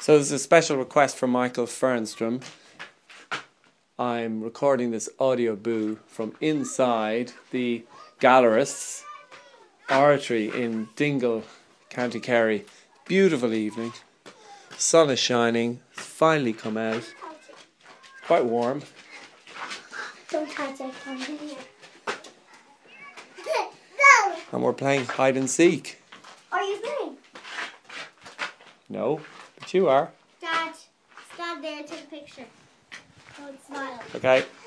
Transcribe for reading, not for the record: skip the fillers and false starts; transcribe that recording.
So there's a special request from Michael Fernstrom. I'm recording this audio boo from inside the Gallerists Oratory in Dingle, County Kerry. Beautiful evening. Sun is shining. It's finally come out. Quite warm. Don't touch it. Come here. And we're playing hide and seek. Are you playing? No, but you are. Dad, stand there and take a picture. Don't smile. Okay.